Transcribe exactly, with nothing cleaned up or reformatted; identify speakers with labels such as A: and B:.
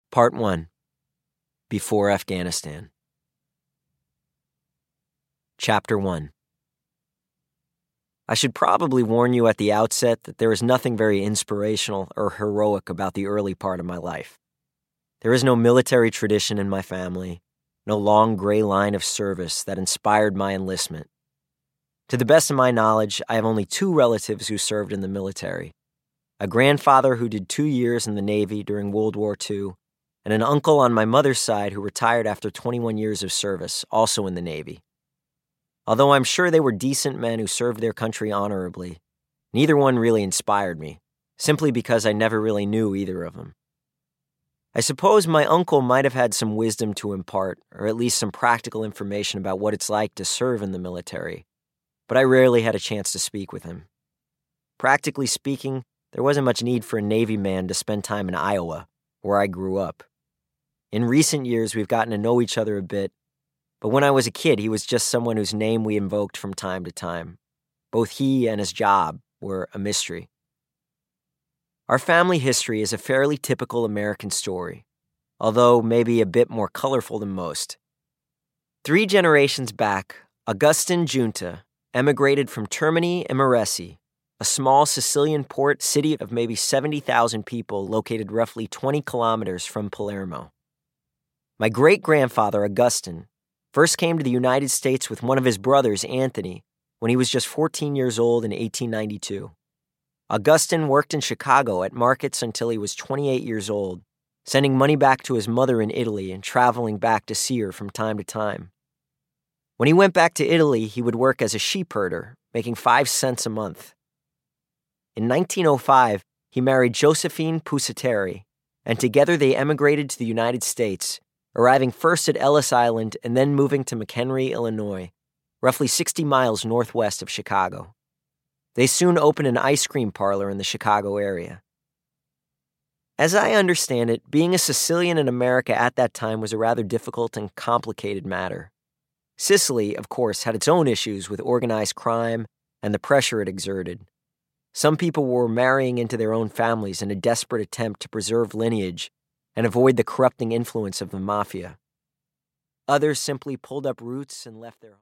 A: Part one. Before Afghanistan. Chapter one. I should probably warn you at the outset that there is nothing very inspirational or heroic about the early part of my life. There is no military tradition in my family, no long gray line of service that inspired my enlistment. To the best of my knowledge, I have only two relatives who served in the military: a grandfather who did two years in the Navy during World War Two, and an uncle on my mother's side who retired after twenty-one years of service, also in the Navy. Although I'm sure they were decent men who served their country honorably, neither one really inspired me, simply because I never really knew either of them. I suppose my uncle might have had some wisdom to impart, or at least some practical information about what it's like to serve in the military, but I rarely had a chance to speak with him. Practically speaking, there wasn't much need for a Navy man to spend time in Iowa, where I grew up. In recent years, we've gotten to know each other a bit, but when I was a kid, he was just someone whose name we invoked from time to time. Both he and his job were a mystery. Our family history is a fairly typical American story, although maybe a bit more colorful than most. Three generations back, Augustin Junta emigrated from Termini Imerese, a small Sicilian port city of maybe seventy thousand people located roughly twenty kilometers from Palermo. My great-grandfather, Augustin, first came to the United States with one of his brothers, Anthony, when he was just fourteen years old in eighteen ninety-two. Augustin worked in Chicago at markets until he was twenty-eight years old, sending money back to his mother in Italy and traveling back to see her from time to time. When he went back to Italy, he would work as a sheep herder, making five cents a month. In nineteen oh five, he married Josephine Pusateri, and together they emigrated to the United States, arriving first at Ellis Island and then moving to McHenry, Illinois, roughly sixty miles northwest of Chicago. They soon opened an ice cream parlor in the Chicago area. As I understand it, being a Sicilian in America at that time was a rather difficult and complicated matter. Sicily, of course, had its own issues with organized crime and the pressure it exerted. Some people were marrying into their own families in a desperate attempt to preserve lineage and avoid the corrupting influence of the mafia. Others simply pulled up roots and left their